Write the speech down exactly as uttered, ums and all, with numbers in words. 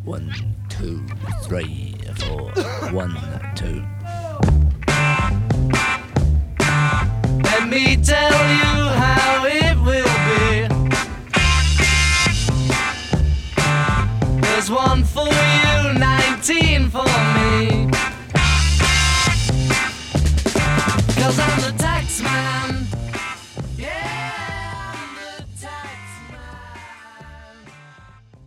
One, two, three, four. One, two. Let me tell you how it will be. There's one for you, nineteen for me. 'Cause I'm the tax man.